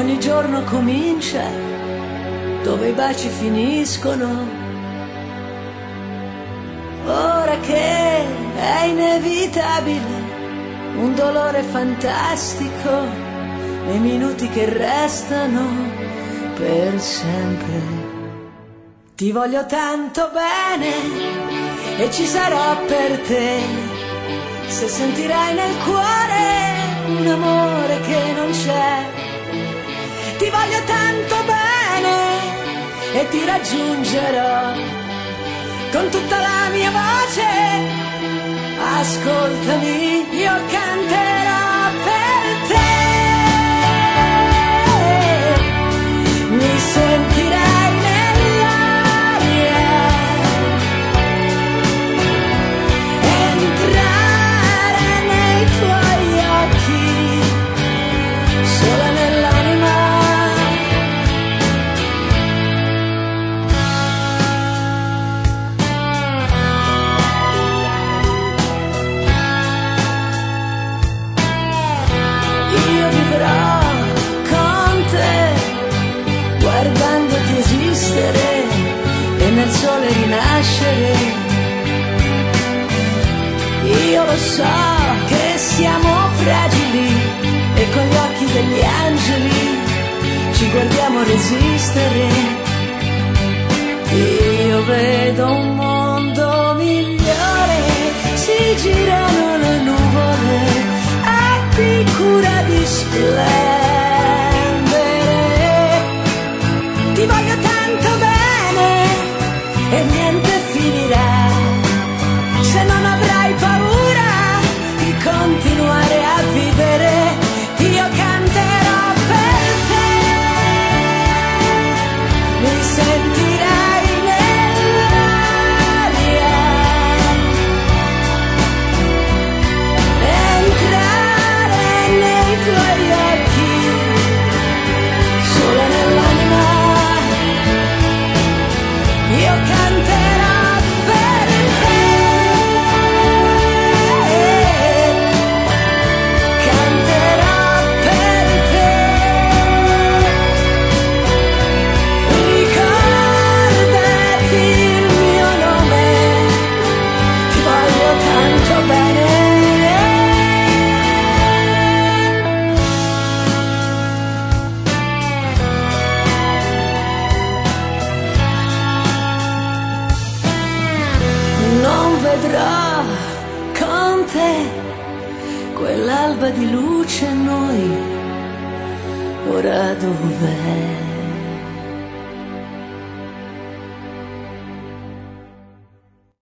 ogni giorno comincia, dove i baci finiscono. Ora che è inevitabile un dolore fantastico, nei minuti che restano per sempre. Ti voglio tanto bene e ci sarò per te, se sentirai nel cuore un amore che non c'è. Ti voglio tanto bene e ti raggiungerò con tutta la mia voce. Ascoltami, io canterò per te. Mi sentirai nell'aria, entrare nei tuoi occhi, sola nell'anima. Io vivrò con te, guardandoti esistere e nel sole rinascere. Io lo so che siamo fragili e con gli occhi degli angeli ci guardiamo resistere. Io vedo un mondo migliore, si girano le nuvole, abbi cura di splendere. Ti voglio tanto bene e niente finirà, se non avrai paura di continuare a vivere. Io canterò per te, mi sentirai nell'aria, entrare nei tuoi occhi, sola nell'anima. Io canterò per te, canterò per te. Ricordati il mio nome, ti voglio tanto bene. Non vedrò con te quell'alba di luce, noi ora dov'è?